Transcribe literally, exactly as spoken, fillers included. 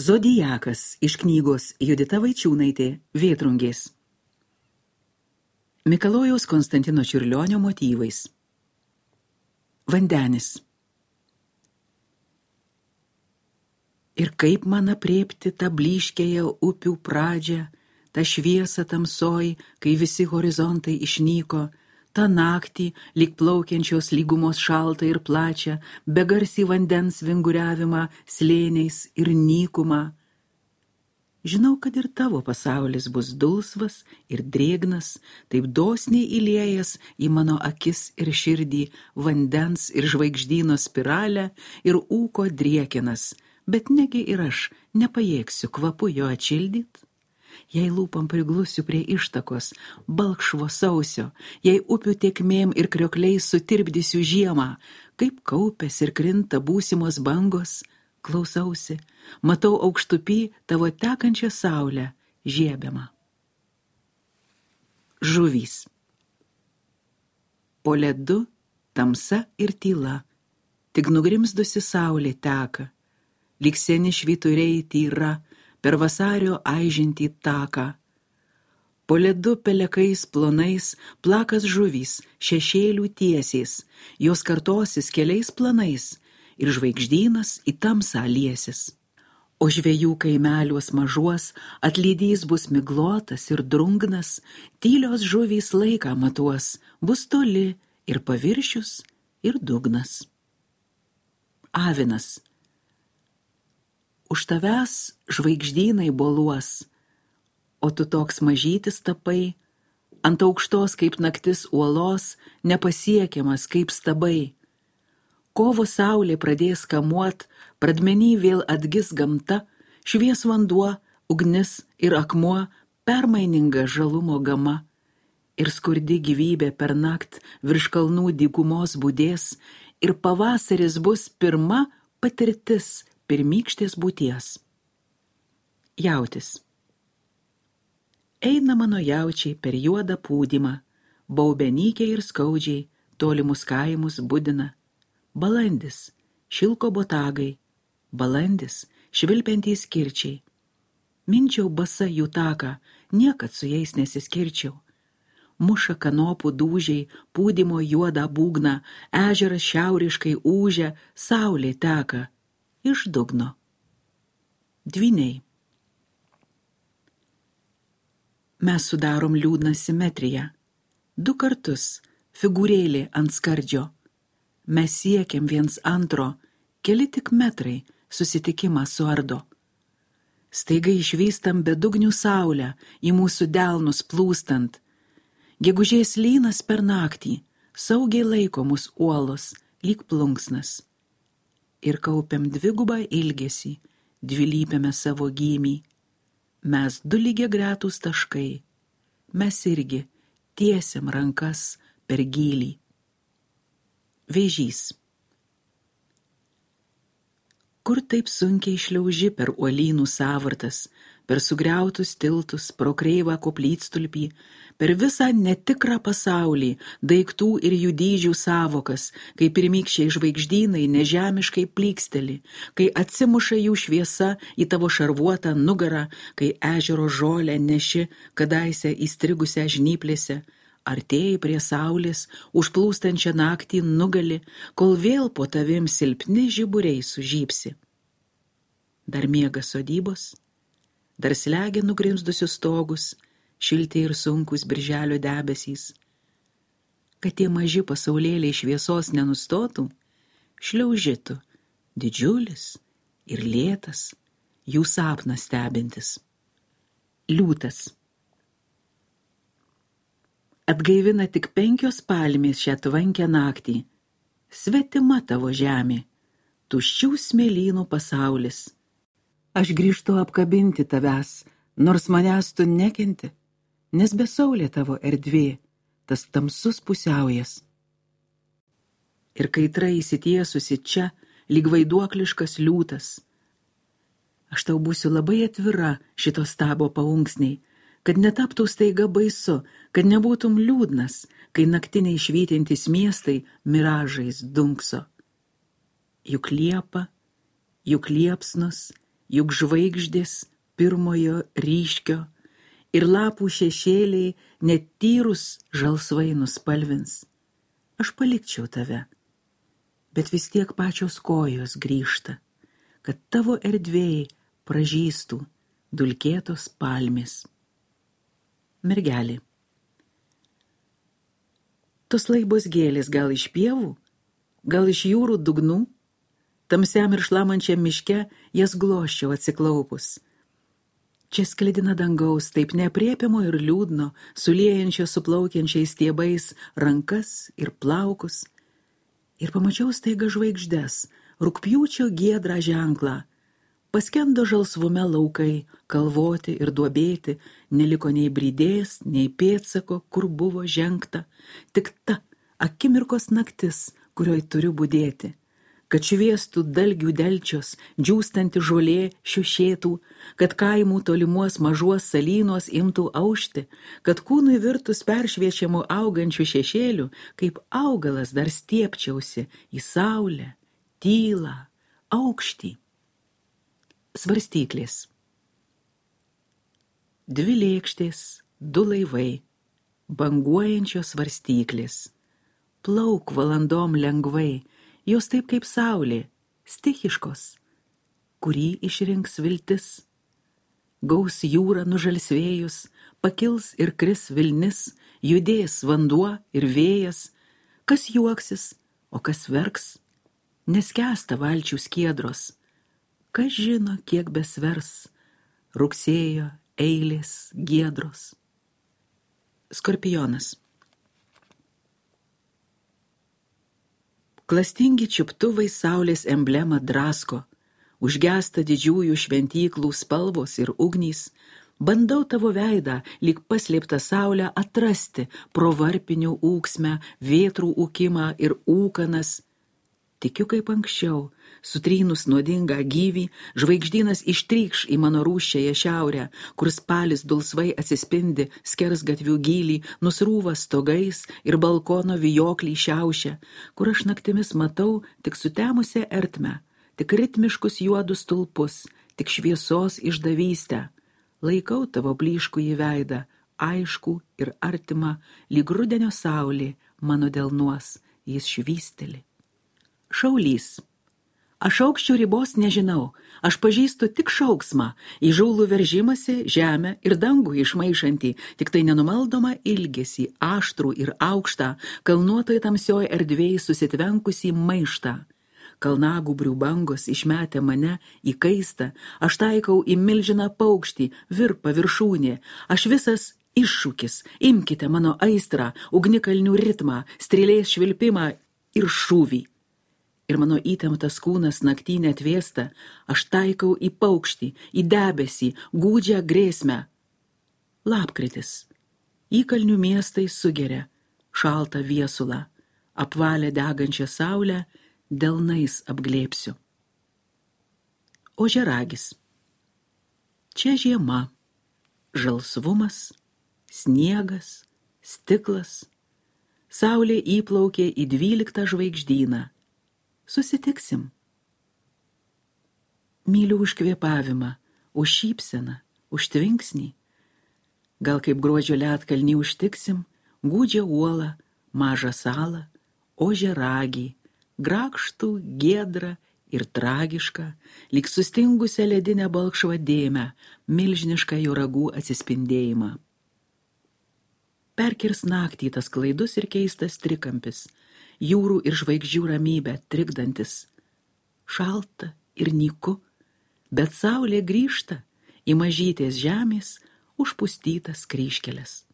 Zodiakas iš knygos Judita Vaičiūnaitė Vėtrungės. Mikalojaus Konstantino Čiurlionio motyvais. Vandenis. Ir kaip man aprėpti tą blyškėją upių pradžią, tą šviesą tamsoj, kai visi horizontai išnyko, tą naktį, lyg plaukiančios lygumos šaltą ir plačią, begarsį vandens vinguriavimą slėniais ir nykumą. Žinau, kad ir tavo pasaulis bus dulsvas ir drėgnas, taip dosniai įliejęs į mano akis ir širdį vandens ir žvaigždyno spiralę ir ūko driekinas, bet negi ir aš nepajėgsiu kvapu jo atšildyt? Jei lūpam priglusiu prie ištakos, balkšvo sausio, jei upių tėkmėm ir kriokliais sutirpdysiu žiemą, kaip kaupės ir krinta būsimos bangos, klausausi, matau aukštupy tavo tekančią saulę, žiebiamą. Žuvys. Po ledu tamsa ir tyla, tik nugrimzdusi saulė teka, lyg seni švyturiai tyra, per vasario aižintį taką. Po ledu pelekais plonais plakas žuvys, šešėlių tiesiais, jos kartosis keliais planais ir žvaigždynas į tamsą liesis. O žvejų kaimeliuos mažuos atlydys bus miglotas ir drungnas, tylios žuvys laiką matuos, bus toli ir paviršius ir dugnas. Avinas. Už tavęs žvaigždynai boluos, o tu toks mažytis tapai, ant aukštos kaip naktis uolos, nepasiekiamas kaip stabai. Kovo saulė pradės kamuot, pradmenį vėl atgis gamta, švies vanduo, ugnis ir akmuo, permaininga žalumo gama. Ir skurdi gyvybė per nakt virš kalnų dykumos budės, ir pavasaris bus pirma patirtis pirmykštės būties. Jautis. Eina mano jaučiai per juodą pūdymą, baubenykiai ir skaudžiai, tolimus kaimus budina. Balandis, šilko botagai, balandis, švilpiantys kirčiai. Minčiau basa jų taką, niekad su jais nesiskirčiau. Muša kanopų dūžiai, pūdymo juodą būgną, ežeras šiauriškai ūžia, saulė teka. Iš dugno. Dvyniai. Mes sudarom liūdną simetriją. Du kartus figūrėlė ant skardžio. Mes siekiam viens antro, keli tik metrai susitikimą suardo. Staiga išvystam bedugnių saulę, į mūsų delnus plūstant. Gegužės lynas per naktį, saugiai laiko mus uolos, lyg plunksnas. Ir kaupiam dvigubą ilgesį, dvilypiame savo gymį. Mes du lygiagretūs taškai, mes irgi tiesiam rankas per gylį. Vėžys. Kur taip sunkiai šliauži per uolynų sąvartas, per sugriautus tiltus, pro kreivą koplytstulpį, per visą netikrą pasaulį, daiktų ir jų dydžių savokas, kai pirmykščiai žvaigždynai nežemiškai plyksteli, kai atsimuša jų šviesa į tavo šarvuotą nugarą, kai ežero žolę neši kadaise įstrigusią žnyplėse, artėjai prie saulės, užplūstančią naktį nugali, kol vėl po tavim silpni žiburiai sužypsi. Dar miega sodybos, dar slegia nugrimzdusius stogus, šilti ir sunkus birželio debesys. Kad tie maži pasaulėliai šviesos nenustotų, šliaužitų, didžiulis ir lėtas, jų sapnas stebintis. Liūtas. Atgaivina tik penkios palmės šią tvankę naktį. Svetima tavo žemė, tuščių smėlynų pasaulis. Aš grįžtu apkabinti tavęs, nors manęs tu nekenti, nes be saulė tavo erdvė, tas tamsus pusiaujas. Ir kaitra įsitiesusi čia, lyg vaiduokliškas liūtas. Aš tau būsiu labai atvira šito stabo paunksniai, kad netaptų staiga baisu, kad nebūtum liūdnas, kai naktiniai švytintys miestai miražais dunkso. Juk liepa, juk liepsnos, juk žvaigždės pirmojo ryškio ir lapų šešėliai net tyrus žalsvai nuspalvins. Aš palikčiau tave, bet vis tiek pačios kojos grįžta, kad tavo erdvėjai pražystų dulkėtos palmės. Mergelė. Tos laibos gėlės gal iš pievų, gal iš jūrų dugnų, tamsiam ir šlamančiam miške jas glosčiau atsiklaupus. Čia sklidina dangaus, taip neaprėpiamo ir liūdno, suliejančio suplaukiančiais stiebais rankas ir plaukus. Ir pamačiau staiga žvaigždes, rugpjūčio giedrą ženklą. Paskendo žalsvume laukai, kalvoti ir duobėti, neliko nei brydės, nei pėdsako, kur buvo žengta, tik ta akimirkos naktis, kurioj turiu budėti, kad šviestų dalgių delčios, džiūstanti žolė šiušėtų, kad kaimų tolimuos mažuos salynuos imtų aušti, kad kūnui virtus peršviečiamų augančių šešėlių, kaip augalas dar stiepčiausi į saulę, tylą, aukštį. Svarstyklės. Dvi lėkštės, du laivai, banguojančios svarstyklės. Plauk valandom lengvai, jos taip kaip saulė, stichiškos, kurį išrinks viltis. Gaus jūra nužalsvėjus, pakils ir kris vilnis, judės vanduo ir vėjas, kas juoksis, o kas verks, neskęsta valčių skiedros. Kas žino, kiek besvers rugsėjo eilės giedros. Skorpionas. Klastingi čiuptuvai saulės emblemą drasko, užgesta didžiųjų šventyklų spalvos ir ugnys, bandau tavo veidą, lyg paslėptą saulę, atrasti pro varpinių ūksmę, vėtrų ūkimą ir ūkanas. Tikiu kaip anksčiau, sutrynus nuodingą gyvį, žvaigždynas ištrykš į mano rūsčiąją šiaurę, kur spalis dulsvai atsispindi skersgatvių gylį, nusrūva stogais ir balkono vijoklį šiaušia, kur aš naktimis matau tik sutemusią ertmę, tik ritmiškus juodus stulpus, tik šviesos išdavystę. Laikau tavo blyškų į veidą, aišku ir artima, lyg rudenio saulė mano delnuos, jis švysteli. Šaulys. Aš aukščių ribos nežinau, aš pažįstu tik šauksmą, įžūlų veržimąsi, žemę ir dangų išmaišantį, tik tai nenumaldoma ilgesį, aštrų ir aukštą, kalnuotoj tamsioj erdvėj susitvenkusį maištą. Kalnagūbrių bangos išmetė mane į kaistą, aš taikau į milžiną paukštį, virpa viršūnė, aš visas iššūkis, imkite mano aistrą, ugnikalnių ritmą, strėlės švilpimą ir šūvį. Ir mano įtemptas kūnas naktį netvėsta, aš taikau į paukštį, į debesį, gūdžią grėsmę. Lapkritis. Įkalnių miestai sugeria šaltą viesulą, apvalę degančią saulę, delnais apglėpsiu. Ožiaragis. Čia žiema, žalsvumas, sniegas, stiklas. Saulė įplaukė į dvyliktą žvaigždyną. Susitiksim. Myliu už kvėpavimą, už šypseną, už tvinksnį. Gal kaip gruodžio ledkalnį užtiksim, gūdžią uolą, mažą salą, ožiaragį, grakštų, giedrą ir tragišką, lyg sustingusią ledinę balkšvą dėmę, milžinišką jo ragų atsispindėjimą. Perkirs naktį tas klaidus ir keistas trikampis, jūrų ir žvaigždžių ramybę trikdantis. Šalta ir nyku, bet saulė grįžta į mažytės žemės užpustytas kryžkeles.